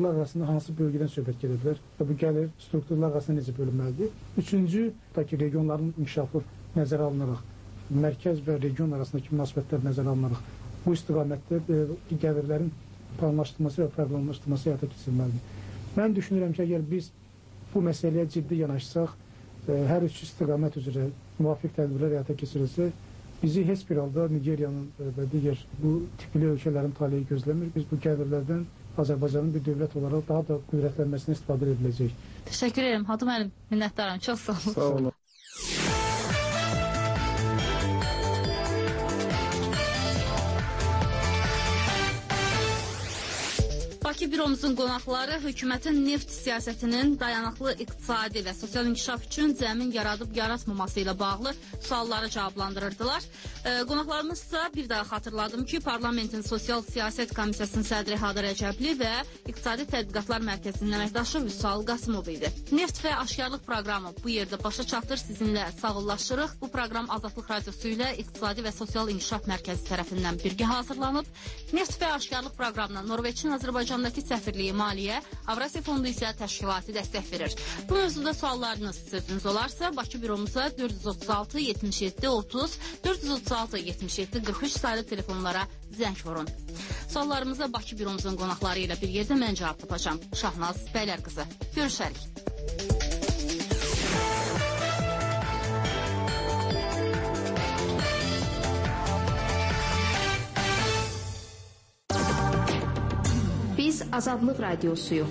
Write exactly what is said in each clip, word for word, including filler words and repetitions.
strukturlar arasında hansı bölgədən söhbət gedə bilər və bu gəlir strukturlar arasında necə bölünməlidir? Üçüncü, da ki, regionların inkişafı nəzərə alınaraq, mərkəz və region arasındakı münasibətlər nəzərə alınaraq, bu istiqamətdə gəlirlərin planlaşdırılması və proqramlaşdırılması həyata keçirilməlidir. Mən düşünürəm ki, əgər biz bu məsələyə ciddi yanaşsaq, hər üç istiqamət üzrə müvafiq tədbirlər həyata keçirilsə, bizi heç bir halda Nigeriyanın və digər bu tipli ölkələrin taleyi gözləmir. Biz bu gəlirlərdən Azərbaycanın bir dövlət olaraq daha da qüdrətlənməsinə istifadə edə biləcəyik. Təşəkkür ederim. Hadım müəllim, minnətdaram. Çox sağ olun. Sağ olun. Bakı büromuzun qonaqları hökumətin neft siyasətinin dayanıqlı iqtisadi və sosial inkişaf üçün zəmin yaradıb yaratmaması ilə bağlı sualları cavablandırırdılar. E, qonaqlarımız ise bir daha xatırladım ki, Parlamentin Sosial Siyasət Komissiyasının sədri Hadır Rəcəbli və İqtisadi Tədqiqatlar Mərkəzinin əməkdaşı Vüsal Qasımov idi. Neft və aşkarlıq proqramı bu yerdə başa çatır. Sizinlə sağollaşırıq. Bu proqram Azadlıq Radiosu ilə İqtisadi və Sosial İnkişaf Mərkəzi tərəfindən birgə hazırlanıb. Neft və aşkarlıq proqramına Norveçin Azərbaycandakı səfirliyi maliyyə, Avrasiya Fondu isə təşkilati dəstək verir. Bu mövzuda suallarınız, sözünüz olarsa Bakı büromuza dörd yüz otuz altı yetmiş yeddi otuz, dörd yüz otuz altı yetmiş yeddi qırx üç sayılı telefonlara zəng vurun. Suallarımıza Bakı büromuzun qonaqları ilə bir yerdə mən cavab tapacağım. Şahnaz Bəylər qızı. Görüşərik. Biz Azadlıq Radiosuyu.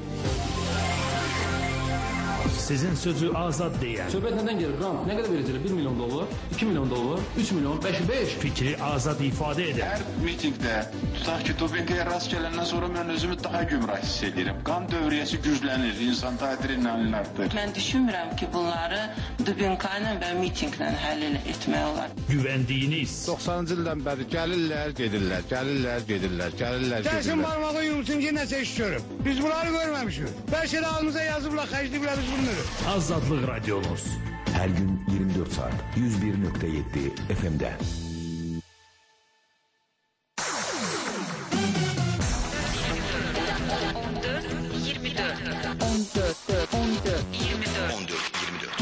Sizin sözü azad deyən. Söhbət nədən gelir? Ram, nə qədər verəcəklər? bir milyon dollar, iki milyon dollar, üç milyon, beş, beş. Fikri azad ifadə edən. Hər mitingdə, tutaq ki, Dubinqaya rast gələndən sonra mən özümü daha gümrah hiss edirəm. Qan dövriyyəsi güclənir, insan adrenalin artır. Mən düşünmürəm ki, bunları Dubinqa ilə və mitinglə həll etmək olar. Güvəndiyiniz. doxsanıncı ildən bəri gəlirlər, gedirlər, gəlirlər, gedirlər, gəlirlər, gedirlər. Gəlsin barmağı yumsun ki, nəsə iş görüm. Biz bunları görməmişik. Bəlkə də alımıza yazıblar, xərcliyiblər, biz bunları. Azadlıq Radyomuz. Her gün yirmi dört saat yüz bir nokta yedi F M'de. on dört yirmi dört on dört on dört yirmi dört on dört yirmi dört.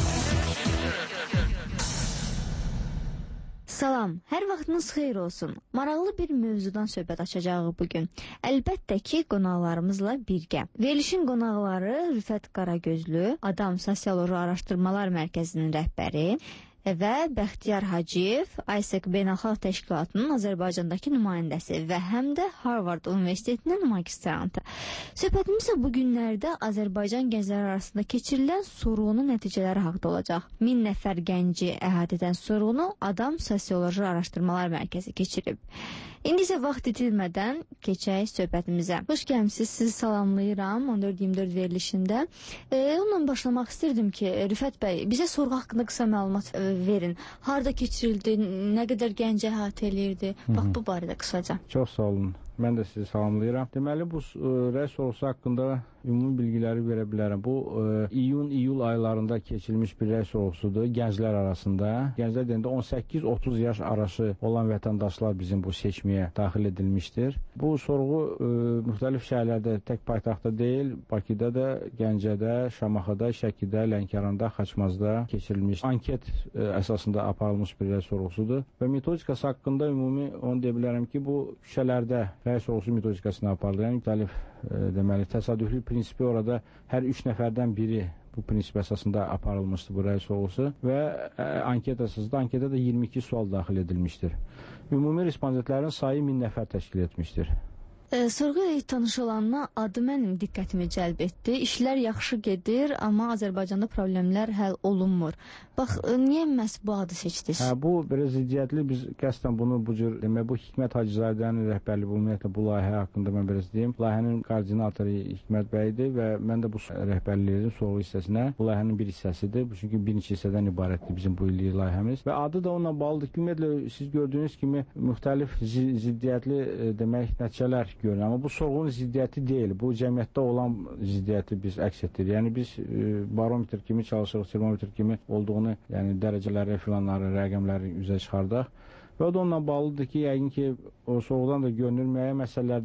Salam, hər vaxtınız xeyir olsun. Maraqlı bir mövzudan söhbət açacağıq bugün. Əlbəttə ki, qonaqlarımızla birgə. Verilişin qonaqları Rüfət Qaragözlü, Adam Sosioloji Araşdırmalar Mərkəzinin rəhbəri və Bəxtiyar Hacıyev, I S E C Beynəlxalq Təşkilatının Azərbaycandakı nümayəndəsi və həm də Harvard Universitetinin magistrantı. Söhbətimiz bu günlərdə Azərbaycan gəncləri arasında keçirilən sorğunun nəticələri haqqında olacaq. Min nəfər gənci əhatə edən sorğunu Adam Sosioloji Araşdırmalar Mərkəzi keçirib. İndi isə vaxt itirmədən keçək söhbətimizə. Xoş gəlmisiniz, sizi salamlayıram on dörd iyirmi dörd verilişində. E, onunla başlamaq istirdim ki, Rüfət bəy, bizə sorğu haqqında qısa məlumat e, verin. Harda keçirildi, nə qədər gənc əhatə eləyirdi? Bax, bu barədə qısaca. Çox sağ olun. Mən də sizi salamlayıram. Deməli, bu e, rəy sorğusu haqqında ümumi bilgiləri verə bilərəm. Bu e, iyun-iyul aylarında keçirilmiş bir rəy sorğusudur gənclər arasında. Gənclər deyəndə on səkkiz otuz yaş arası olan vətəndaşlar bizim bu seçməyə daxil edilmişdir. Bu sorğu e, müxtəlif şəhərlərdə, tək paytaxtda deyil, Bakıda da, Gəncədə, Şamaxıda, Şəkidə, Lənkəranda, Xaçmazda keçirilmiş anket e, əsasında aparılmış bir rəy sorğusudur. Və metodikası haqqında ümumi onu deyə bilərəm ki, bu şəhərlərdə rəy sorğusu metodikasına aparılır. Yəni müxtəlif e, deməli təsadüflü prinsipi orada hər üç nəfərdən biri bu prinsip əsasında aparılmışdı bu rəy sorğusu və ə, anket əsasında anketə də iyirmi iki sual daxil edilmişdir. Ümumi respondentlərin sayı min nəfər təşkil etmişdir. E, sorğu ilə tanış olanla adı mənim diqqətimi cəlb etdi. İşlər yaxşı gedir, amma Azərbaycanda problemlər həll olunmur. Bax, e, niyə məhz bu adı seçdiniz? Hə, bu biraz ziddiyyətli. Biz qəsdən bunu bu cür demək, bu Hikmət Hacızadənin rəhbərliyi, ümumiyyətlə bu layihə haqqında mən biraz deyim. Layihənin koordinatoru Hikmət bəydir və mən də bu rəhbərliyin sorğu hissəsinə, bu layihənin bir hissəsidir. Çünki bir neçə hissədən ibarətdir bizim bu illik layihəmiz və adı da onunla bağlıdır ki, ümumiyyətlə siz gördüyünüz kimi müxtəlif ziddiyyətli e, demək nəticələr görünür. Amma bu sorğunun ziddiyyəti deyil. Bu cəmiyyətdə olan ziddiyyəti biz əks etdirir. Yəni biz e, barometr kimi çalışırıq, termometr kimi olduğunu, yəni dərəcələri, filanları, rəqəmləri üzə çıxardaq. Və o da onunla bağlıdır ki, yəqin ki, o sorğudan da görünür müəyyən məsələlərdə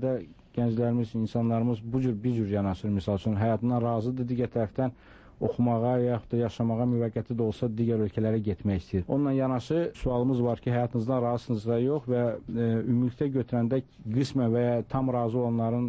gənclərimiz, insanlarımız bu cür bir cür yanaşır, misal üçün həyatından razıdır, digər tərəfdən oxumağa yaxud da yaşamağa müvəqqəti də olsa digər ölkələrə getmək istəyir. Onunla yanaşı sualımız var ki, həyatınızdan razısınızsa yox və e, ümumilikdə götürəndə qismən və ya tam razı olanların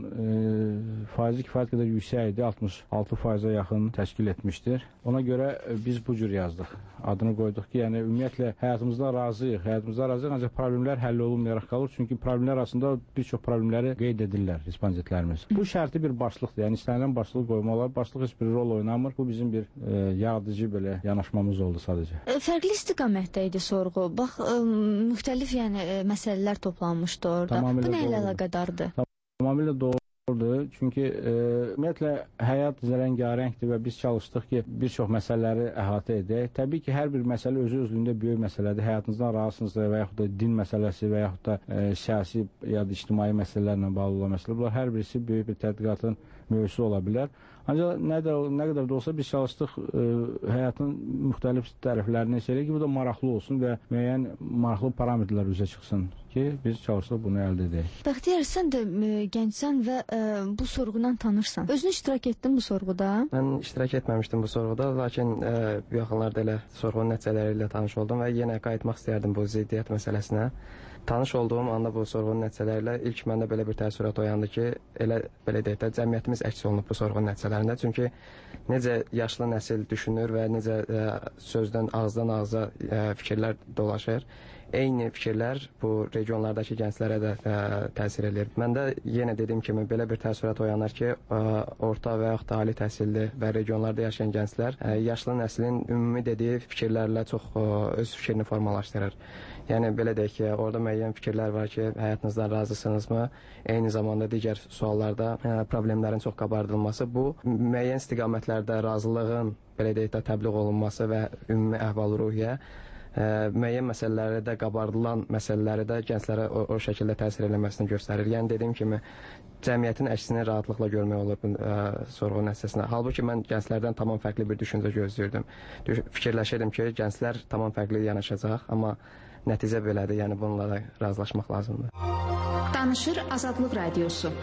e, faizi kifayət qədər yüksək idi, altmış altı faiza yaxın təşkil etmişdir. Ona görə e, biz bu cür yazdıq. Adını qoyduq ki, yəni ümumiyyətlə həyatımızdan razıyıq, həyatımızdan razıyıq, ancaq problemlər həll olunmayaraq qalır. Çünki problemlər arasında bir çox problemləri qeyd edirlər respondentlərimiz. Bu şərti bir başlıqdır, yəni istənilən başlıq qoymaq olar. Başlıq heç bir rol oynamır. Bu bizim bir e, yaradıcı belə yanaşmamız oldu sadəcə. E, fərqli istiqamətdə idi sorğu. Bax, e, müxtəlif yəni e, məsələlər toplanmışdı orada. Tamamilə bu nə ilə əlaqədardır? Tamamilə doğrudur. Çünki e, ümumiyyətlə həyat rəngarəngdir və biz çalışdıq ki, bir çox məsələləri əhatə edək. Təbii ki, hər bir məsələ özü özlüyündə böyük məsələdir. Həyatınızdan razısınızsa və yaxud da din məsələsi və yaxud da e, siyasi ya da ictimai məsələlərlə bağlı olan məsələ. Bunlar hər birisi böyük bir tədqiqatın mövzusu ola bilər. Ancaq nə, də, nə qədər də olsa biz çalışdıq e, həyatın müxtəlif tərəflərini şeylə ki, bu da maraqlı olsun və müəyyən maraqlı parametrlər üzə çıxsın ki, biz çalışdıq bunu əldə edək. Bəxtiyar, sən də e, gəncsən və e, bu sorğundan tanırsan. Özün iştirak etdin bu sorğuda? Mən iştirak etməmişdim bu sorğuda, lakin e, bu yaxınlarda elə sorğunun nəticələri ilə tanış oldum və yenə qayıtmaq istəyərdim bu ziddiyyət məsələsinə. Tanış olduğum anda bu sorğunun nəticələri ilə ilk məndə belə bir təəssürat oyandı ki, elə belə deyək də cəmiyyətimiz əks olunub bu sorğunun nəticələrində. Çünki necə yaşlı nəsil düşünür və necə e, sözdən ağızdan ağza e, fikirlər dolaşır, eyni fikirlər bu regionlardakı gənclərə də ə, təsir edir. Məndə yenə dediyim kimi belə bir təəssürat oyanır ki, ə, orta və yaxud da ali təhsilli və regionlarda yaşayan gənclər ə, yaşlı nəslin ümumi dediyi fikirlərlə çox ə, öz fikrini formalaşdırır. Yəni belə deyək ki, orada müəyyən fikirlər var ki, həyatınızdan razısınızmı? Eyni zamanda digər suallarda ə, problemlərin çox qabardılması, bu müəyyən istiqamətlərdə razılığın belə deyək də təbliğ olunması və ümumi əhval-ruhiyyə Ə, müəyyən məsələləri də qabardılan məsələləri də gənclərə o, o şəkildə təsir eləməsini göstərir. Yəni dediyim kimi cəmiyyətin əksini rahatlıqla görmək olur bu sorğu nəticəsində. Halbuki mən gənclərdən tamam fərqli bir düşüncə gözləyirdim. Fikirləşirdim ki, gənclər tamam fərqli yanaşacaq, amma nəticə belədir. Yəni bununla da razılaşmaq lazımdır. Danışır Azadlıq Radiosu.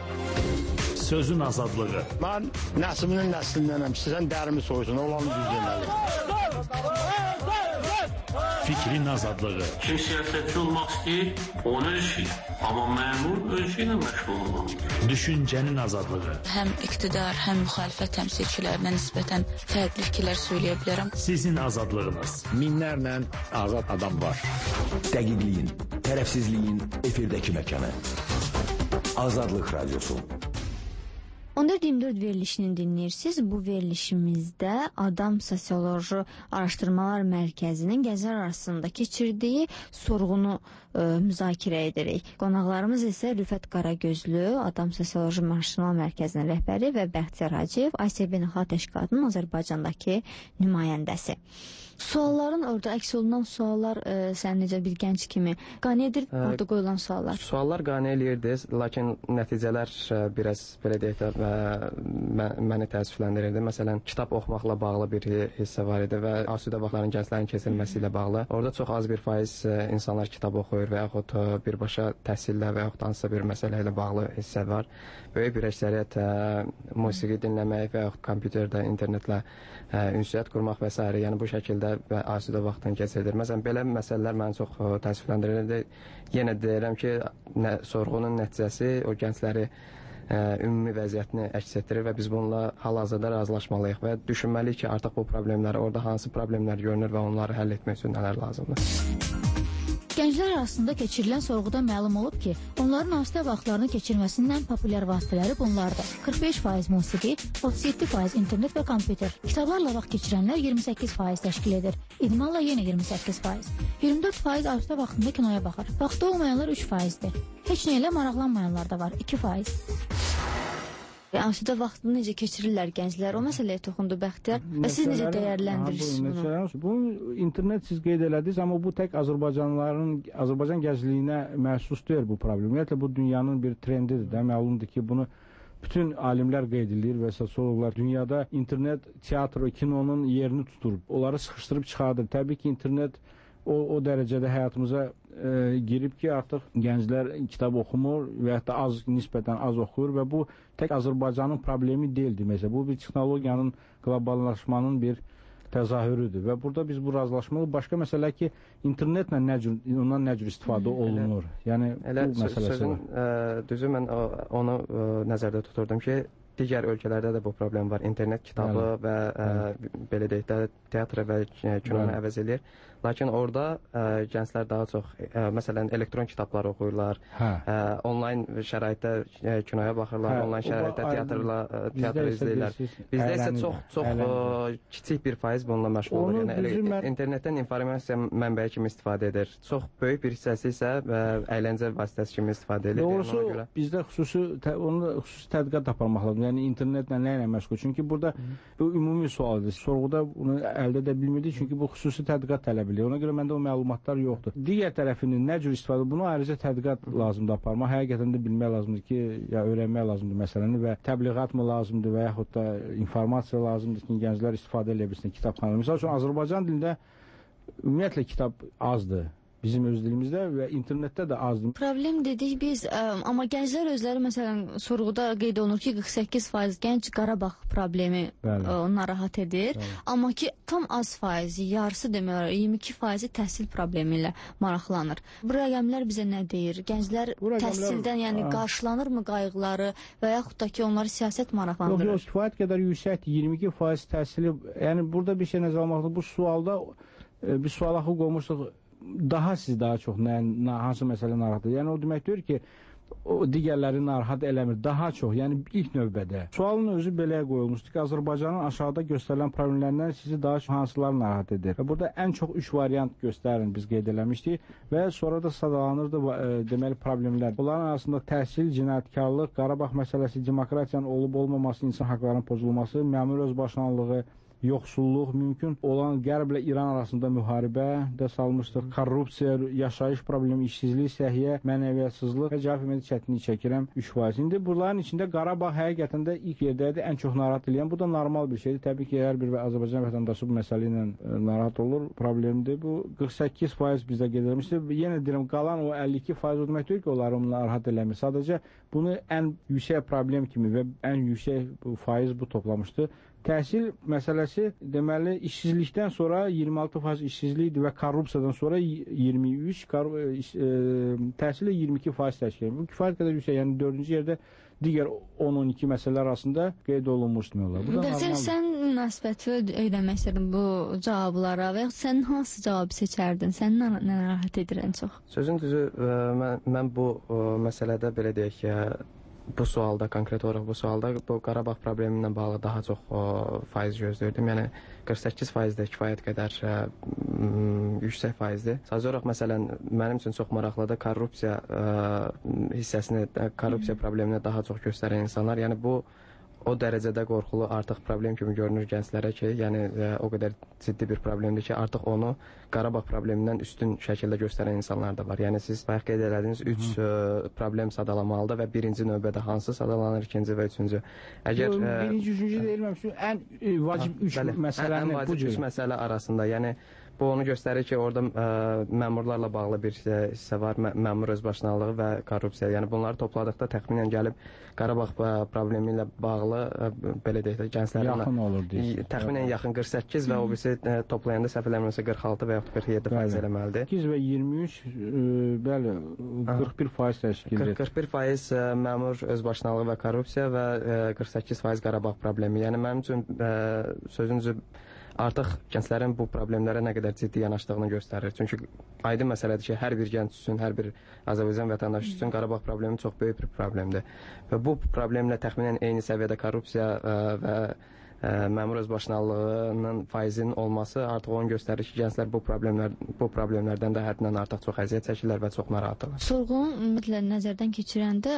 Sözün azadlığı. Mən nəslinin nəslindənəm. Sizən dərimi soysun, olanı düz deməli. Fikrin azadlığı. Kim siyasətçi olmaq istəyir, onun işi. Amma məmur öz işi ilə məşğul olmalıdır. Düşüncənin azadlığı. Həm iqtidar, həm müxalifət təmsilçilərinə nisbətən fərqli fikirlər söyləyə bilərəm. Sizin azadlığınız. Minlərlə azad adam var. Dəqiqliyin, tərəfsizliyin efirdəki məkanı. Azadlıq Radiosu. on dörd iyirmi dörd verilişini dinləyirsiniz. Bu verilişimizdə Adam Sosioloji Araşdırmalar Mərkəzinin gənclər arasında keçirdiyi sorğunu ə, müzakirə edirik. Qonaqlarımız isə Rüfət Qaragözlü, Adam Sosioloji Araşdırmalar Mərkəzinin rəhbəri və Bəxtiyar Hacıyev, I C B Beynəlxalq Təşkilatının Azərbaycandakı nümayəndəsi. Sualların orada əks olunan suallar ə, sən necə bir gənc kimi qane edir ə, orada qoyulan suallar? Suallar qane eləyirdi, lakin nəticələr ə, biraz belə deyək də ə, məni təəssüfləndirirdi. Məsələn, kitab oxumaqla bağlı bir hissə var idi və asudə vaxtların gənclərin keçirilməsi ilə bağlı. Orada çox az bir faiz ə, insanlar kitab oxuyur və yaxud ə, birbaşa təhsillə və yaxud hansısa bir məsələ ilə bağlı hissə var. Böyük bir əksəriyyət ə, musiqi dinləmək və yaxud kompüterdə, internetlə ə, ünsiyyət qurmaq və s. Yəni bu şəkildə və asudə vaxtını keçirdir. Məsələn, belə məsələlər məni çox təəssüfləndirirdi. Yenə deyirəm ki, nə, sorğunun nəticəsi o gəncləri ə, ümumi vəziyyətini əks etdirir və biz bununla hal-hazırda razılaşmalıyıq və düşünməliyik ki, artıq bu problemlər, orada hansı problemlər görünür və onları həll etmək üçün nələr lazımdır. Gənclər arasında keçirilən sorğuda məlum olub ki, onların asudə vaxtlarını keçirməsinin ən populyar vasitələri bunlardır. qırx beş faiz musiqi, otuz yeddi faiz internet və kompüter. Kitablarla vaxt keçirənlər iyirmi səkkiz faiz təşkil edir. İdmanla yenə iyirmi səkkiz faiz. iyirmi dörd faiz asudə vaxtında kinoya baxır. Vaxtı olmayanlar üç faizdir. Heç nə ilə maraqlanmayanlar da var, iki faiz. Asudə vaxtını necə keçirirlər gənclər? O məsələyə toxundu Bəxtiyar. Və siz necə dəyərləndirirsiniz bunu? Bu internet siz qeyd elədiniz, amma bu tək Azərbaycanlıların, Azərbaycan gəncliyinə məxsus deyil bu problem. Ümumiyyətlə bu dünyanın bir trendidir də, məlumdur ki, bunu bütün alimlər qeyd edir və sosioloqlar. Dünyada internet, teatr, kinonun yerini tutur. Onları sıxışdırıb çıxardır. Təbii ki, internet o, o dərəcədə həyatımıza e, girib ki, artıq gənclər kitab oxumur və hətta az, nisbətən az oxuyur və bu tək Azərbaycanın problemi deyildi. Məsələn, bu bir texnologiyanın, qloballaşmanın bir təzahürüdür və burada biz bu razılaşmalıyıq. Başqa məsələ ki, internetlə nə cür, ondan nə cür istifadə olunur? Yəni, elə bu məsələsi sözün, var. Ə, düzü mən o, onu ə, nəzərdə tuturdum ki, digər ölkələrdə də bu problem var. İnternet kitabı Bəli. və ə, belə deyək də teatr və kinonu əvəz edir. Lakin orada ə, gənclər daha çox, ə, məsələn, elektron kitablar oxuyurlar, hə. ə, onlayn şəraitdə ə, kinoya baxırlar, hə. onlayn şəraitdə teatrla ə, teatr izləyirlər. Bizdə isə çox çox ə, kiçik bir faiz bununla məşğul olur. Yəni elə, mən... internetdən informasiya mənbəyi kimi istifadə edir. Çox böyük bir hissəsi isə ə, əyləncə vasitəsi kimi istifadə edir. Doğrusu görə... bizdə xüsusi tə, onu xüsusi tədqiqat aparmaq lazım. Yəni internetlə nə ilə məşğul? Çünki burada Hı. bu ümumi sualdır. Sorğuda bunu əldə edə bilmirdik, çünki bu xüsusi tədqiqat tələb edir. Ona görə məndə o məlumatlar yoxdur. Digər tərəfinin nə cür istifadə, bunu ayrıca tədqiqat lazımdır aparmaq. Həqiqətən də bilmək lazımdır ki, ya öyrənmək lazımdır məsələni və təbliğat mı lazımdır və yaxud da informasiya lazımdır ki, gənclər istifadə edə bilsin kitabxanada. Məsəl üçün Azərbaycan dilində ümumiyyətlə kitab azdır. Bizim öz dilimizdə və internetdə də azdır. Problem dedik biz, ə, amma gənclər özləri məsələn sorğuda qeyd olunur ki, qırx səkkiz faiz gənc Qarabağ problemi ə, narahat edir. Bəli. Amma ki, tam az faizi, yarısı demək olar, iyirmi iki faizi təhsil problemi ilə maraqlanır. Bu rəqəmlər bizə nə deyir? Gənclər rəqəmlər, təhsildən yəni ə, qarşılanırmı qayğıları və yaxud da ki, onları siyasət maraqlandırır? Yox, yox, kifayət qədər yüksəkdir. iyirmi iki faiz təhsili, yəni burada bir şey nəzərə almaqdır. Bu sualda e, bir suala hüquq olmuşduq. Daha siz daha çox nə, nə, hansı məsələ narahat edir? Yəni o demək deyir ki, o digərləri narahat eləmir, daha çox, yəni ilk növbədə. Sualın özü belə qoyulmuşdur ki, Azərbaycanın aşağıda göstərilən problemlərdən sizi daha çox hansılar narahat edir? Və burada ən çox üç variant göstərin biz qeyd eləmişdik və sonra da sadalanırdı e, deməli problemlər. Bunların arasında təhsil, cinayətkarlıq, Qarabağ məsələsi, demokratiyanın olub-olmaması, insan haqlarının pozulması, məmur özbaşınalığı, yoxsulluq, mümkün olan Qərblə İran arasında müharibə də salmışdır, korrupsiya, yaşayış problemi, işsizlik, səhiyyə, mənəviyyatsızlıq və cavab vermədə çətinlik çəkirəm üç faiz. İndi bunların içində Qarabağ həqiqətən də ilk yerdədir, ən çox narahat edən. Bu da normal bir şeydir. Təbii ki, hər bir Azərbaycan vətəndaşı bu məsələ ilə narahat olur, problemdir. Bu qırx səkkiz faiz bizdə qeyd edilmişdir. Yenə deyirəm, qalan o əlli iki faiz o demək deyil ki, onları narahat eləmir. Sadəcə bunu ən yüksək problem kimi və ən yüksək faiz bu toplamışdır. Təhsil məsələsi deməli işsizlikdən sonra iyirmi altı faiz işsizlikdir və korrupsiyadan sonra iyirmi üç, təhsilə iyirmi iki faiz təşkil edir. Bu kifayət qədər yüksək, yəni dördüncü yerdə digər on on iki məsələlər arasında qeyd olunmuş demək olar. Sən, sən münasibəti öyrənmək istədin bu cavablara və yaxud sən hansı cavabı seçərdin? Sən nə narahat edir ən çox? Sözün düzü, mən, mən bu məsələdə belə deyək ki, bu sualda, konkret olaraq bu sualda bu Qarabağ problemi ilə bağlı daha çox o, faiz gözləyirdim. Yəni qırx səkkiz faiz də kifayət qədər ə, yüksək faizdir. Sadəcə olaraq məsələn mənim üçün çox maraqlıdır korrupsiya ə, hissəsini, korrupsiya problemini daha çox göstərən insanlar. Yəni bu o dərəcədə qorxulu artıq problem kimi görünür gənclərə ki, yəni ə, o qədər ciddi bir problemdir ki, artıq onu Qarabağ problemindən üstün şəkildə göstərən insanlar da var. Yəni siz bayaq qeyd elədiniz üç ə, problem sadalamalıdır və birinci növbədə hansı sadalanır, ikinci və üçüncü. Əgər Yo, birinci, üçüncü deyilməm, ən vacib üç məsələnin bu cür. Ən vacib üç məsələ arasında, yəni bu onu göstərir ki, orada ə, məmurlarla bağlı bir hissə var, mə məmur özbaşınalığı və korrupsiya. Yəni bunları topladıqda təxminən gəlib Qarabağ problemi ilə bağlı ə, belə deyək də gənclərin yaxın olur deyir. Təxminən yaxın qırx səkkiz və o birisi ə, toplayanda səhv eləmirəmsə qırx altı və yaxud qırx yeddi faiz eləməlidir. səkkiz və iyirmi üç ə, bəli qırx bir faiz təşkil edir. qırx bir faiz ə, məmur özbaşınalığı və korrupsiya və ə, qırx səkkiz faiz Qarabağ problemi. Yəni mənim üçün ə, sözünüzü artıq gənclərin bu problemlərə nə qədər ciddi yanaşdığını göstərir. Çünki aydın məsələdir ki, hər bir gənc üçün, hər bir Azərbaycan vətəndaşı üçün Qarabağ problemi çox böyük bir problemdir. Və bu problemlə təxminən eyni səviyyədə korrupsiya ə, və ə, məmur özbaşınalığının faizinin olması artıq onu göstərir ki, gənclər bu problemlər bu problemlərdən də həddindən artıq çox əziyyət çəkirlər və çox narahatdırlar. Sorğunu ümumiyyətlə nəzərdən keçirəndə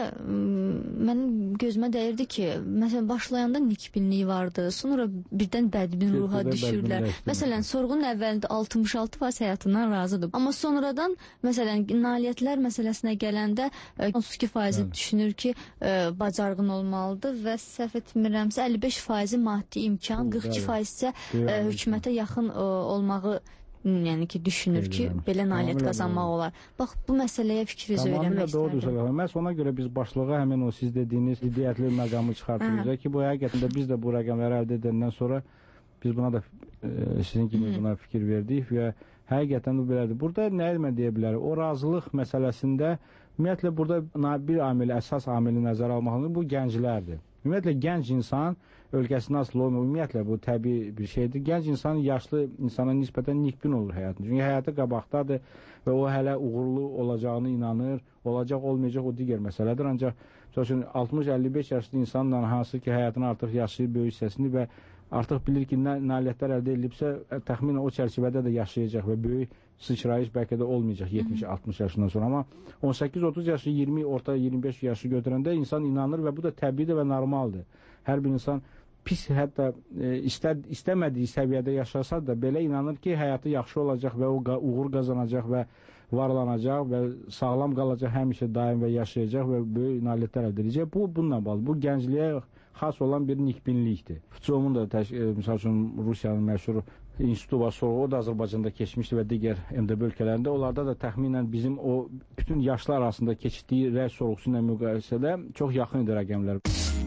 mənim gözümə dəyirdi ki, məsələn başlayanda nikbinlik vardı, sonra birdən bədbin ruha düşürlər. Məsələn sorğunun əvvəlində altmış altı faiz həyatından razıdır. Amma sonradan məsələn nailiyyətlər məsələsinə gələndə otuz iki faizi düşünür ki, ə, bacarğın olmalıdır və səhv etmirəmsə əlli beş faizi maddi imkan, qırx iki faiz isə ə, hökumətə yaxın ə, olmağı yəni ki, düşünür ki, belə nailiyyət qazanmaq olar. Bax, bu məsələyə fikrinizi öyrənmək istərdim. Tamamilə doğrudur. Məhz ona görə biz başlığa həmin o siz dediyiniz ziddiyyətli məqamı çıxartırıq ki, bu həqiqətən də biz də bu rəqəmləri əldə edəndən sonra biz buna da e, sizin kimi buna fikir verdik və həqiqətən bu belədir. Burada nə etmə deyə bilərik? O razılıq məsələsində ümumiyyətlə burada bir amil, əsas amili nəzərə almaqdır, bu gənclərdir. Ümumiyyətlə gənc insan ölkəsində asılı olmuyor. Ümumiyyətlə bu təbii bir şeydir. Gənc insan yaşlı insana nisbətən nikbin olur həyatında. Çünki həyatı qabaqdadır və o hələ uğurlu olacağını inanır. Olacaq, olmayacaq o digər məsələdir. Ancaq altmış əlli beş yaşlı insanla hansı ki həyatını artıq yaşayır böyük hissəsini və artıq bilir ki, nə nailiyyətlər əldə edilibsə, təxminən o çərçivədə də yaşayacaq və böyük sıçrayış bəlkə də olmayacaq yetmiş altmış yaşından sonra. Amma on səkkiz otuz yaşı, iyirmi, orta iyirmi beş yaşı götürəndə insan inanır və bu da təbiidir və normaldır. Hər bir insan pis, hətta e, istə, istəmədiyi səviyyədə yaşasa da belə inanır ki, həyatı yaxşı olacaq və o uğur qazanacaq və varlanacaq və sağlam qalacaq, həmişə daim və yaşayacaq və böyük nailiyyətlər əldə edəcək. Bu, bununla bağlı. Bu gəncliyə xas olan bir nikbinlikdir. Fıçomun da, e, misal üçün, Rusiyanın məşhur institutu var, sonra o da Azərbaycanda keçmişdi və digər M D B ölkələrində. Onlarda da təxminən bizim o bütün yaşlar arasında keçdiyi rəy sorğusu ilə müqayisədə çox yaxın idi rəqəmlər.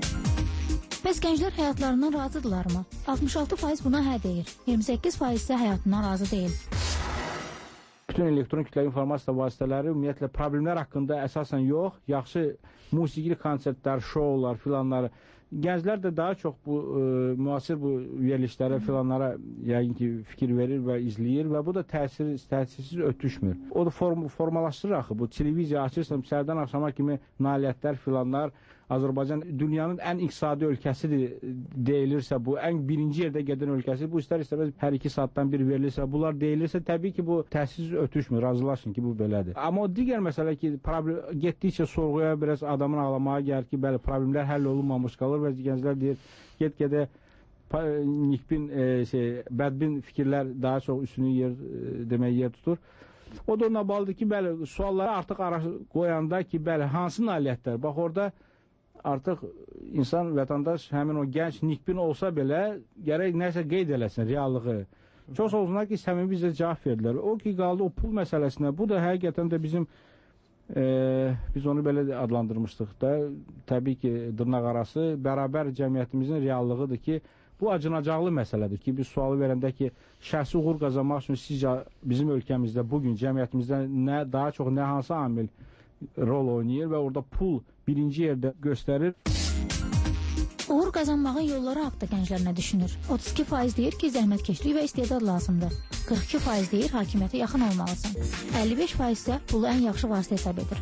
Bəs gənclər həyatlarından razıdırlarmı? altmış altı faiz buna hə deyir, iyirmi səkkiz faiz isə həyatından razı deyil. Bütün elektron kütləvi informasiya vasitələri ümumiyyətlə problemlər haqqında əsasən yox, yaxşı musiqili konsertlər, şoular filanları. Gənclər də daha çox bu e, müasir bu verilişlərə filanlara yəqin ki fikir verir və izləyir və bu da təsir, təsirsiz ötüşmür. O da form, formalaşdırır axı. Bu televiziya açırsan, səhərdən axşama kimi nailiyyətlər filanlar. Azərbaycan dünyanın ən iqtisadi ölkəsidir deyilirsə, bu ən birinci yerdə gedən ölkəsi, bu istər istəməz hər iki saatdan bir verilirsə, bunlar deyilirsə, təbii ki bu təsirsiz ötüşmür, razılaşın ki bu belədir. Amma o digər məsələ ki, problem, getdikcə sorğuya biraz adamın ağlamaya gəlir ki, bəli, problemlər həll olunmamış qalır və gənclər deyir, get-gedə nikbin, e, şey, bədbin fikirlər daha çox üstünü yer, e, demək yer tutur. O da ona bağlıdır ki, bəli, sualları artıq qoyanda ki, bəli, hansı nailiyyətlər? Bax, orada artıq insan, vətəndaş, həmin o gənc nikbin olsa belə, gərək nəsə qeyd eləsin reallığı. Çox olsunlar ki, səmimi bizə cavab verdilər. O ki, qaldı o pul məsələsinə. Bu da həqiqətən də bizim, e, biz onu belə adlandırmışdıq da, təbii ki, dırnaq arası bərabər cəmiyyətimizin reallığıdır ki, bu acınacaqlı məsələdir ki, biz sualı verəndə ki, şəxsi uğur qazanmaq üçün sizcə bizim ölkəmizdə, bugün cəmiyyətimizdə nə, daha çox nə hansı amil rol oynayır və orada pul birinci yerdə göstərir. Uğur qazanmağın yolları haqda gənclər nə düşünür? otuz iki faiz deyir ki, zəhmətkeşlik və istedad lazımdır. qırx iki faiz deyir, hakimiyyətə yaxın olmalısan. əlli beş faiz isə pulu ən yaxşı vasitə hesab edir.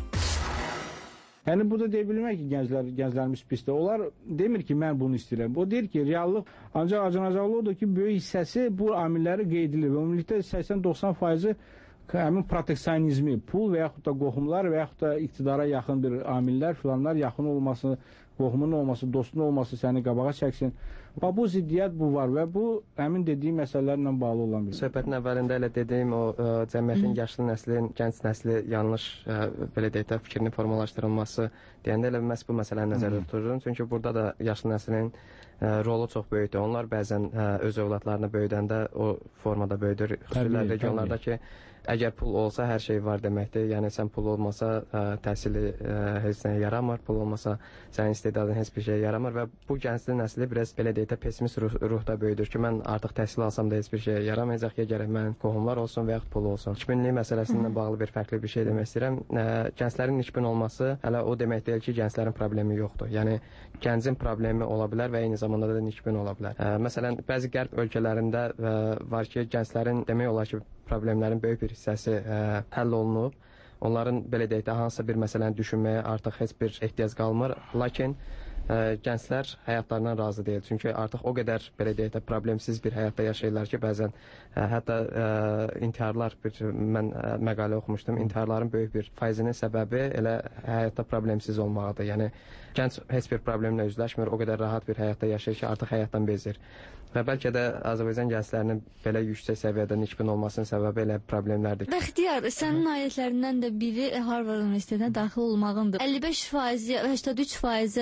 Yəni burada deyə bilmək ki, gənclər, gənclərimiz pisdir. Onlar demir ki, mən bunu istəyirəm. O deyir ki, reallıq ancaq acınacaqlı odur ki, böyük hissəsi bu amilləri qeyd edilir. Və ümumilikdə səksən doxsan faizi həmin proteksionizmi, pul və yaxud da qohumlar və yaxud da iqtidara yaxın bir amillər filanlar yaxın olması, qohumun olması, dostun olması səni qabağa çəksin. Bax, bu ziddiyyət bu var və bu həmin dediyim məsələlərlə bağlı olan bir. Söhbətin əvvəlində elə dediyim o ə, cəmiyyətin yaşlı nəslin, gənc nəsli yanlış ə, belə deyək də fikrini formalaşdırılması deyəndə elə məhz bu məsələni nəzərdə tuturum. Çünki burada da yaşlı nəslin ə, rolu çox böyükdür. Onlar bəzən ə, öz övladlarını böyüdəndə o formada böyüdür. Xüsusilə regionlarda ki, əgər pul olsa hər şey var deməkdir. Yəni sən pul olmasa ə, təhsili ə, heç nəyə yaramır, pul olmasa sənin istedadın heç bir şey yaramır və bu gəncli nəsli biraz belə deyək də pessimist ruh, ruhda böyüdür ki, mən artıq təhsil alsam da heç bir şey yaramayacaq ki, gərək mən qohumlar olsun və yaxud pul olsun. Nikbinlik məsələsindən bağlı bir fərqli bir şey demək istəyirəm. Ə, gənclərin nikbin olması hələ o demək deyil ki, gənclərin problemi yoxdur. Yəni gəncin problemi ola bilər və eyni zamanda da nikbin ola bilər. Ə, məsələn, bəzi qərb ölkələrində ə, var ki, gənclərin demək olar ki, problemlərin böyük bir hissəsi ə, həll olunub. Onların belə deyək də hansısa bir məsələni düşünməyə artıq heç bir ehtiyac qalmır. Lakin ə, gənclər həyatlarından razı deyil. Çünki artıq o qədər belə deyək də problemsiz bir həyatda yaşayırlar ki, bəzən ə, hətta ə, intiharlar bir mən ə, məqalə oxumuşdum. İntiharların böyük bir faizinin səbəbi elə həyatda problemsiz olmağıdır. Yəni gənc heç bir problemlə üzləşmir, o qədər rahat bir həyatda yaşayır ki, artıq həyatdan bezir. Və bəlkə də Azərbaycan gənclərinin belə yüksək səviyyədə nikbin olmasının səbəbi elə problemlərdir. Bəxtiyar, sənin nailiyyətlərindən də biri Harvard Universitetinə daxil olmağındır. əlli beş faiz, səksən üç faizə biz e,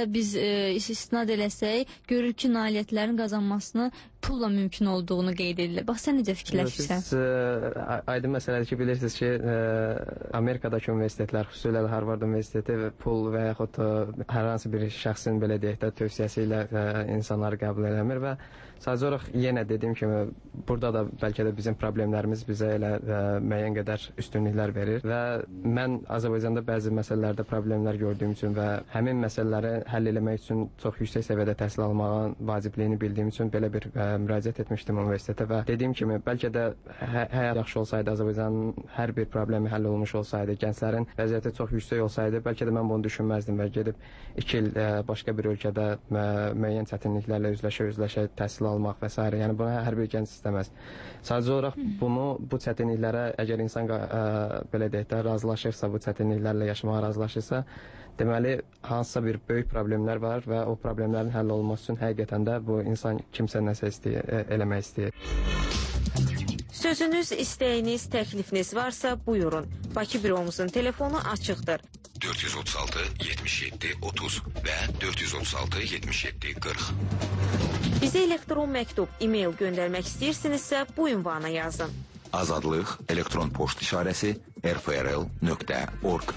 e, istisnad eləsək, görür ki, nailiyyətlərin qazanmasını pulla mümkün olduğunu qeyd edirlər. Bax, sən necə fikirləşirsən? Siz ə, aydın məsələdir ki, bilirsiniz ki, ə, Amerikadakı universitetlər, xüsusilə Harvard Universiteti pul və yaxud ə, hər hansı bir şəxsin belə deyək də tövsiyəsi ilə ə, insanları qəbul eləmir və sadəcə olaraq yenə dediyim kimi, burada da bəlkə də bizim problemlərimiz bizə elə ə, müəyyən qədər üstünlüklər verir və mən Azərbaycanda bəzi məsələlərdə problemlər gördüyüm üçün və həmin məsələləri həll eləmək üçün çox yüksək səviyyədə təhsil almağın vacibliyini bildiyim üçün belə bir ə, müraciət etmişdim universitetə və dediyim kimi, bəlkə də hə həyat yaxşı olsaydı, Azərbaycanın hər bir problemi həll olmuş olsaydı, gənclərin vəziyyəti çox yüksək olsaydı, bəlkə də mən bunu düşünməzdim və gedib iki il ə, başqa bir ölkədə ə, müəyyən çətinliklərlə üzləşə-üzləşə təhsil almaq və s. Yəni bunu hər bir gənc istəməz. Sadəcə olaraq bunu, bu çətinliklərə əgər insan ə, belə deyək də razılaşırsa, bu çətinliklərlə yaşamağa razılaşırsa, deməli, hansısa bir böyük problemlər var və o problemlərin həll olunması üçün həqiqətən də bu insan kimsə nəsə istəyir, eləmək istəyir. Sözünüz, istəyiniz, təklifiniz varsa buyurun. Bakı büromuzun telefonu açıqdır. dörd yüz otuz altı yetmiş yeddi otuz və dörd yüz otuz altı yetmiş yeddi qırx. Bizə elektron məktub, e-mail göndərmək istəyirsinizsə bu ünvana yazın. Azadlıq elektron poçt işarəsi r f r l nöqtə org.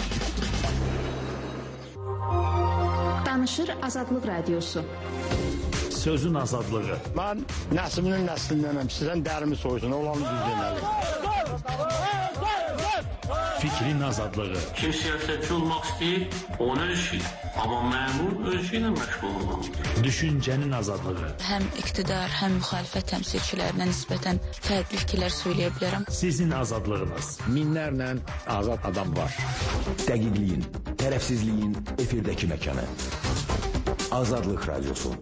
Danışır Azadlıq Radiosu. Sözün azadlığı. Mən nəslinin nəslindənəm. Sizdən dərimi soysun, olanı düz deməli. Fikrin azadlığı. Kim siyasətçi olmaq istəyir, onu öz işi. Amma məmur öz işi ilə məşğul olmalıdır. Düşüncənin azadlığı. Həm iqtidar, həm müxalifət təmsilçilərinə nisbətən fərqli fikirlər söyləyə bilərəm. Sizin azadlığınız. Minlərlə azad adam var. Dəqiqliyin, tərəfsizliyin efirdəki məkanı. Azadlıq Radiosu.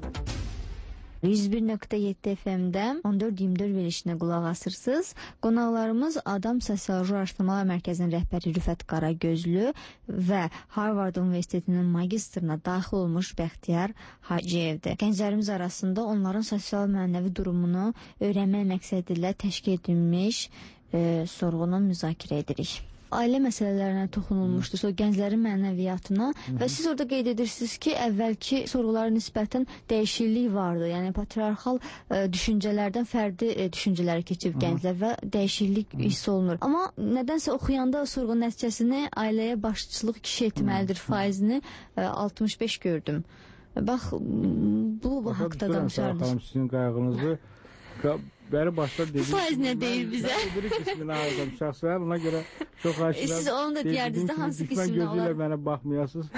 yüz bir nöqtə yeddi F M-də on dörd iyirmi dörd verilişinə qulaq asırsınız. Qonaqlarımız Adam Sosioloji Araşdırmalar Mərkəzinin rəhbəri Rüfət Qaragözlü və Harvard Universitetinin magistrına daxil olmuş Bəxtiyar Hacıyevdir. Gənclərimiz arasında onların sosial mənəvi durumunu öyrənmək məqsədi ilə təşkil edilmiş e, sorğunu müzakirə edirik. Ailə məsələlərinə toxunulmuşdur, sonra gənclərin mənəviyyatına və siz orada qeyd edirsiniz ki, əvvəlki sorğulara nisbətən dəyişiklik vardı. Yəni patriarxal e, düşüncələrdən fərdi e, düşüncələrə keçib gənclər və dəyişiklik hiss olunur. Amma nədənsə oxuyanda sorğu nəticəsini ailəyə başçılıq kişi etməlidir faizini e, altmış beş gördüm. Bax, bu, bu haqda danışardınız. Sizin qayğınızı bəri başda dedim. Bu faiz nə deyir bizə? Mən birik qismini aldım şəxsən, ona görə çox aşırı. Siz onu da deyərdiniz də hansı qismini olar? Gözüyle mənə baxmayasınız.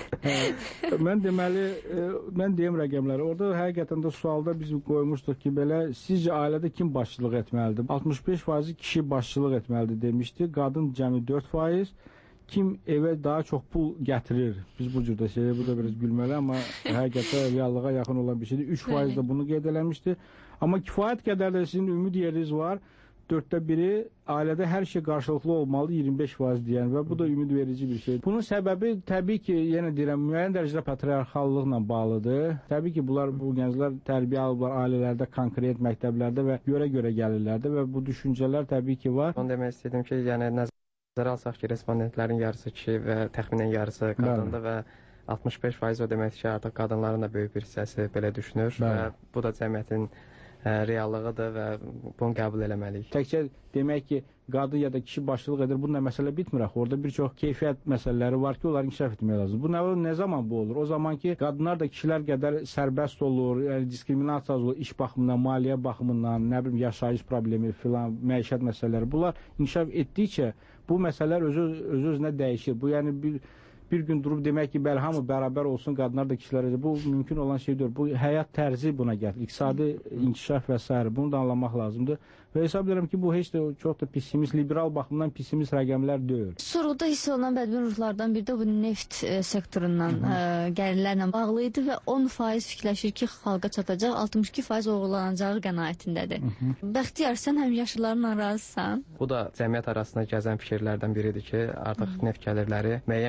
Mən deməli, mən deyim rəqəmləri. Orada həqiqətən də sualda biz qoymuşduq ki, belə sizcə ailədə kim başçılıq etməlidir? altmış beş faizi kişi başçılıq etməlidir demişdi. Qadın cəmi dörd faiz. Kim evə daha çox pul gətirir? Biz bu cürdə şeyə, bu da biraz gülməli, amma həqiqətə reallığa yaxın olan bir şeydir. üç faiz də bunu qeyd eləmişdi. Amma kifayət qədər də sizin ümid yeriniz var. Dörddə biri ailədə hər şey qarşılıqlı olmalı, iyirmi beş faiz deyən və bu da ümid verici bir şeydir. Bunun səbəbi təbii ki, yenə deyirəm, müəyyən dərəcədə patriarxallıqla bağlıdır. Təbii ki, bunlar bu gənclər tərbiyə alıblar ailələrdə, konkret məktəblərdə və görə-görə gəlirlər də və bu düşüncələr təbii ki var. Onu demək istədim ki, yəni nəzərə alsaq ki, respondentlərin yarısı kişi və təxminən yarısı qadındır və altmış beş faiz o deməkdir ki, artıq qadınların da böyük bir hissəsi belə düşünür və bu da cəmiyyətin ə, reallığıdır və bunu qəbul eləməliyik. Təkcə demək ki, qadın ya da kişi başçılıq edir, bununla məsələ bitmir axı. Orada bir çox keyfiyyət məsələləri var ki, onları inkişaf etmək lazım. Bu nə, nə zaman bu olur? O zaman ki, qadınlar da kişilər qədər sərbəst olur, yəni diskriminasiya olur, iş baxımından, maliyyə baxımından, nə bilim, yaşayış problemi filan, məişət məsələləri. Bunlar inkişaf etdikcə bu məsələlər öz-özünə dəyişir. Bu, yəni bir bir gün durub demək ki, bəli, hamı bərabər olsun, qadınlar da kişilər, bu mümkün olan şey deyil. Bu həyat tərzi buna gəlir, iqtisadi inkişaf və s. Bunu da anlamaq lazımdır. Və hesab edirəm ki, bu heç də çox da pessimist, liberal baxımdan pessimist rəqəmlər deyil. Sorğuda hiss olunan bədbin ruhlardan biri də bu neft e, sektorundan e, gəlirlərlə bağlı idi və on faiz fikirləşir ki, xalqa çatacaq, altmış iki faiz oğurlanacağı qənaətindədir. Bəxtiyar, sən həm yaşlılarla razısan? Bu da cəmiyyət arasında gəzən fikirlərdən biridir ki, artıq neft gəlirləri müəyyən bir təbəqə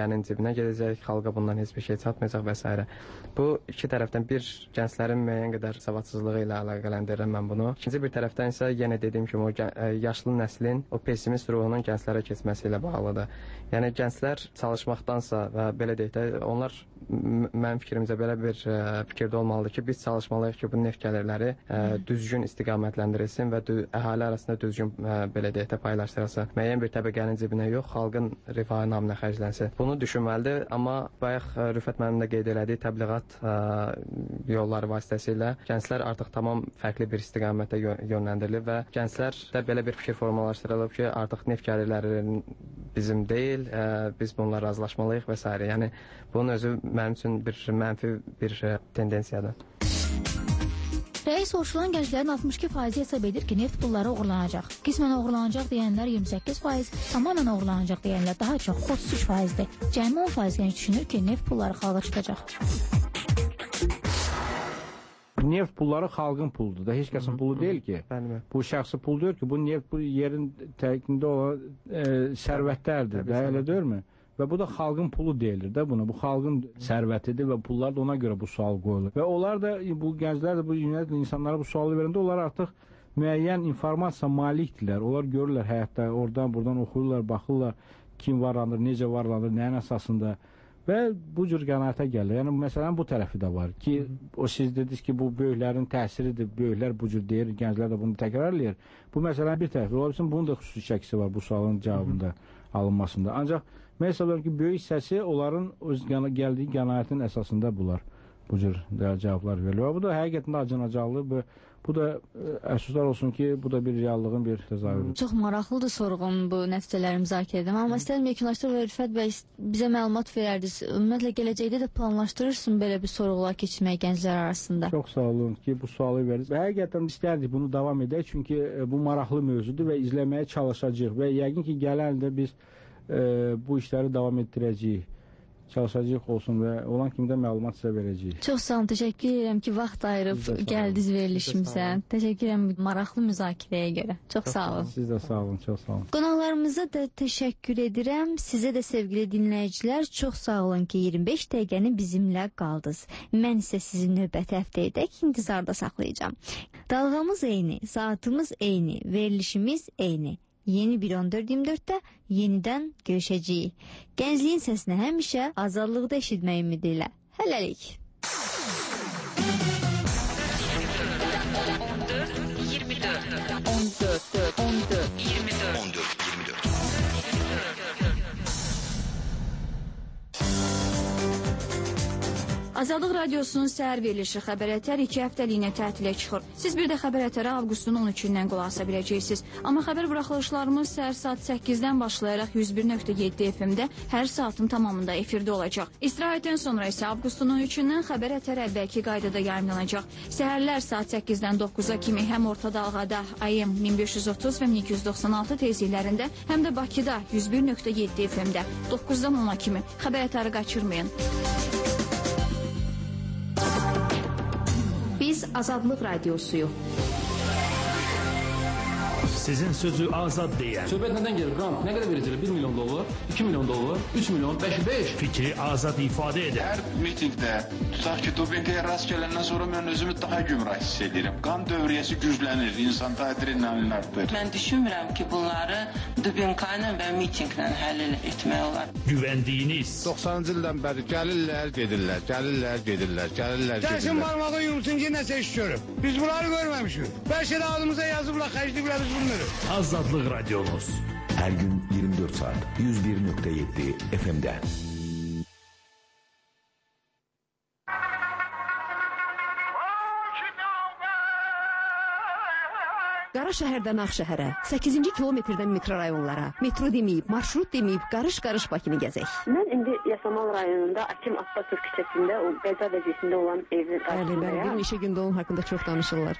təbəqənin cibinə gedəcək, xalqa bundan heç bir şey çatmayacaq və s. Bu iki tərəfdən bir gənclərin müəyyən qədər savadsızlığı ilə əlaqələndirirəm mən bunu. İkinci bir tərəfdən isə yenə dediyim kimi o yaşlı nəslin o pessimist ruhunun gənclərə keçməsi ilə bağlıdır. Yəni gənclər çalışmaqdansa və belə deyək də onlar mənim fikrimcə belə bir ə, fikirdə olmalıdır ki, biz çalışmalıyıq ki, bu neft gəlirləri ə, düzgün istiqamətləndirilsin və dü əhali arasında düzgün ə, belə deyək də paylaşdırılsın. Müəyyən bir təbəqənin cibinə yox, xalqın rifahı naminə xərclənsin. Bunu düşünməlidir, amma bayaq ə, Rüfət mənim də qeyd elədiyi təbliğat ə, yolları vasitəsilə gənclər artıq tamam fərqli bir istiqamətə yönləndirilib və gənclərdə belə bir fikir formalaşdırılıb ki, artıq neft gəlirləri bizim deyil, ə, biz bununla razılaşmalıyıq və s. Yəni bunun özü mənim üçün bir mənfi bir tendensiyadır. Rəis soruşulan gənclərin altmış iki faizi hesab edir ki, neft pulları oğurlanacaq. Qismən oğurlanacaq deyənlər iyirmi səkkiz faiz, tamamilə oğurlanacaq deyənlər daha çox otuz üç faizdir. Cəmi on faiz gənc düşünür ki, neft pulları xalqa çıxacaq. Neft pulları xalqın puludur da, heç kəsin pulu deyil ki. Bu şəxsi pul deyil ki, bu neft bu yerin tərkində olan e, sərvətlərdir də, elə deyilmi? Və bu da xalqın pulu deyilir də buna. Bu xalqın sərvətidir və pullar da ona görə bu sual qoyulur. Və onlar da, bu gənclər də, bu insanlara bu sualı verəndə onlar artıq müəyyən informasiya malikdirlər. Onlar görürlər həyatda, oradan, buradan oxuyurlar, baxırlar, kim varlanır, necə varlanır, nəyin əsasında. Və bu cür qənaətə gəlir. Yəni, məsələn, bu tərəfi də var ki, o siz dediniz ki, bu böyüklərin təsiridir, böyüklər bu cür deyir, gənclər də bunu təkrarlayır. Bu məsələn bir tərəfi, ola bilsin, bunun da xüsusi şəkisi var bu sualın cavabında alınmasında. Ancaq mən hesab edirəm ki, böyük hissəsi onların öz gəldiyi qənaətin əsasında bunlar bu cür cavablar verilir. Bu da həqiqətən acınacaqlı. Bu da əfsuslar olsun ki, bu da bir reallığın bir təzahürüdür. Çox maraqlıdır sorğun bu nəticələri müzakirə edim. Amma istəyirəm yekunlaşdırıb və Rüfət bəy bizə məlumat verərdiniz. Ümumiyyətlə gələcəkdə də planlaşdırırsın belə bir sorğular keçirmək gənclər arasında. Çox sağ olun ki, bu sualı verdiniz. Həqiqətən istərdik bunu davam edək, çünki bu maraqlı mövzudur və izləməyə çalışacağıq və yəqin ki, gələn ildə biz e, bu işləri davam etdirəcəyik. Çalışacaq olsun və olan kimi də məlumat sizə verəcəyik. Çox sağ olun, təşəkkür edirəm ki, vaxt ayırıb gəldiniz verilişimizə. Təşəkkür edirəm maraqlı müzakirəyə görə. Çox sağ olun. Siz də sağ olun, çox sağ olun. Qonaqlarımıza da təşəkkür edirəm. Sizə də sevgili dinləyicilər, çox sağ olun ki, iyirmi beş dəqiqəni bizimlə qaldınız. Mən isə sizi növbəti həftəyədək intizarda saxlayacağam. Dalğamız eyni, saatımız eyni, verilişimiz eyni. Yeni bir on dörd iyirmi dörddə yenidən görüşəcəyik. Gəncliyin səsini həmişə azadlıqda eşitmək ümidi ilə. Hələlik. on dörd iyirmi dörd on dörd on dörd iyirmi dörd on dörd iyirmi dörd Azadlıq Radiosunun səhər verilişi Xəbər Ətər iki həftəliyinə tətilə çıxır. Siz bir də Xəbər Ətərə avqustun on üçündən qulaq asa biləcəksiniz. Amma xəbər buraxılışlarımız səhər saat səkkizdən başlayaraq yüz bir nöqtə yeddi F M-də hər saatın tamamında efirdə olacaq. İstirahətdən sonra isə avqustun on üçündən Xəbər Ətər əvvəlki qaydada yayımlanacaq. Səhərlər saat səkkizdən doqquza kimi həm orta dalğada A M min beş yüz otuz və min iki yüz doxsan altı tezliklərində, həm də Bakıda yüz bir nöqtə yeddi F M-də doqquzdan ona kimi Xəbər Ətəri qaçırmayın. Biz Azadlıq Radiosuyuq. Sizin sözü azad deyən. Söhbət nədən gelir? Qrant nə qədər verəcəklər? bir milyon dollar, iki milyon dollar, üç milyon, beş, beş. Fikri azad ifadə edən. Hər mitingdə, tutaq ki, dopinqaya rast gələndən sonra mən özümü daha gümrah hiss edirəm. Qan dövriyyəsi güclənir, insan adrenalin artır. Mən düşünmürəm ki, bunları dopinqa ilə və mitinqlə həll etmək olar. Güvəndiyiniz. doxsanıncı ildən bəri gəlirlər, gedirlər, gəlirlər, gedirlər, gəlirlər, gedirlər. Gəlsin barmağı yumsun ki, nəsə iş görüb. Biz bunları görməmişik. Bəlkə də adımıza yazıblar, xərcliblər biz bunu. Azadlıq Radiomuz. Her gün yirmi dört saat yüz bir nöqtə yeddi F M'də. Qara şəhərdən Ağşəhərə, səkkizinci kilometrdən mikrorayonlara, metro deməyib, marşrut deməyib, qarış-qarış Bakını gəzək. Mən indi Yasamal rayonunda Akim Abbasov küçəsində, o Qəza vəziyyətində olan evin qarşısındayım. Bir neçə gündə onun haqqında çox danışırlar.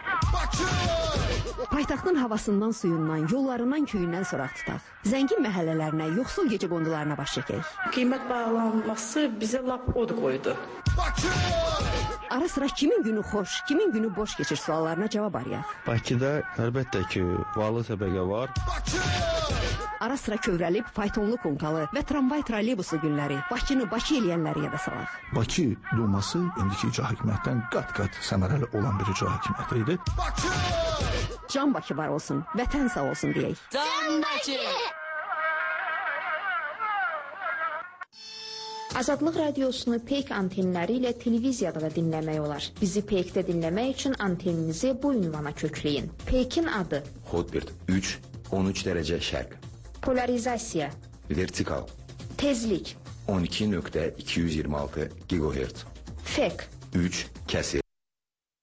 Paytaxtın havasından, suyundan, yollarından, köyündən soraq tutaq. Zəngin məhəllələrinə, yoxsul gecə qondularına baş çəkək. Qiymət bağlanması bizə lap od qoydu. ara sıra kimin günü xoş, kimin günü boş keçir suallarına cavab arayaq. Bakıda əlbəttə ki, varlı təbəqə var. Ara sıra kövrəlib faytonlu konkalı və tramvay trolleybusu günləri Bakını Bakı eləyənləri yada salaq. Bakı Duması indiki icra hakimiyyətdən qat-qat səmərəli olan bir icra hakimiyyəti idi. Can Bakı var olsun, vətən sağ olsun deyək. Can Bakı! Azadlıq radiosunu Peyk antenləri ilə televiziyada da dinləmək olar. Bizi Peykdə dinləmək üçün anteninizi bu ünvana kökləyin. Peykin adı Hotbird üç on üç dərəcə şərq. Polarizasiya, Vertikal tezlik, on iki nöqtə iki yüz iyirmi altı gigahertz. Fek, üç kəsir